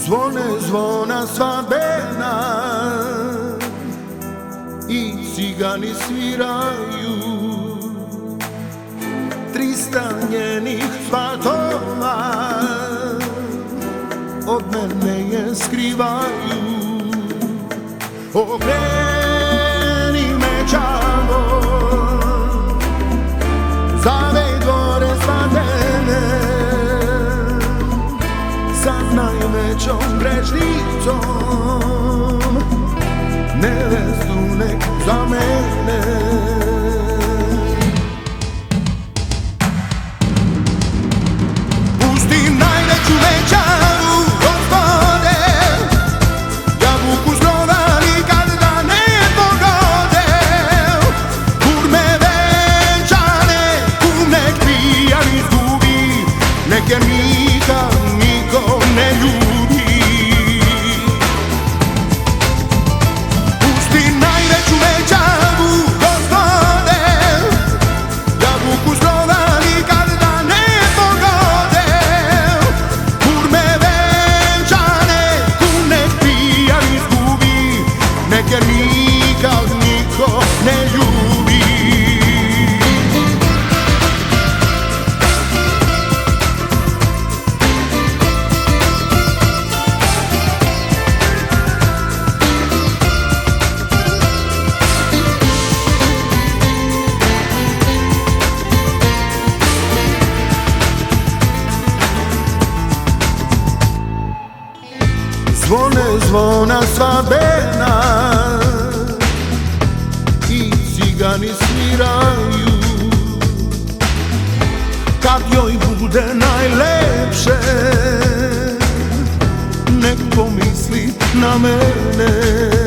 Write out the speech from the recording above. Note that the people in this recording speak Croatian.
Zvone zvona sva bena i cigani sviraju, 300 njenih svatova od mene je skrivaju. Okreni me čavo, zavej dvore svatene, sa najvećom grešnicom, nevestu nek za mene. Pusti najveću večaru, Gospode, jabuku s krova nikad da ne pogode. Kurme venčane, kum nek pijan izgubi, neke nikad niko ne ljubi. Pusti najveću večaru, Gospode, jabuku s krova nikad da ne pogode. Kurme venčane, kum nek pijan izgubi, neke nikad niko ne ljubi. Zvone zvona sva bena i cigani sviraju, kad joj bude najlepše nek pomisli na mene.